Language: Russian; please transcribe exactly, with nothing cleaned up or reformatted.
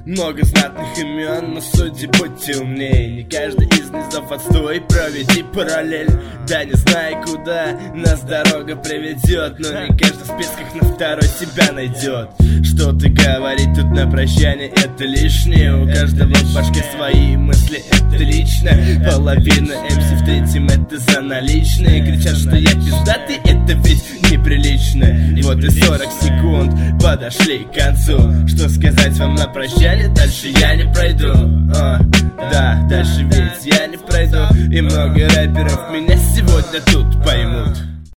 много знатных имен, но судьи будьте умней. Не каждый из низов отстой, проведи параллель. Да не знаю, куда нас дорога приведет, но не каждый в списках на второй себя найдет. Что ты говорить тут на прощание, это лишнее. У каждого в башке свои мысли, это лично. Половина эм си в третьем это за наличные. Кричат, что я пиздатый, это ведь неприлично. Вот и сорок секунд подошли к концу. Что сказать вам на прощание, дальше я не пройду. а, Да, дальше ведь я не пройду. И много рэперов меня сегодня тут поймут.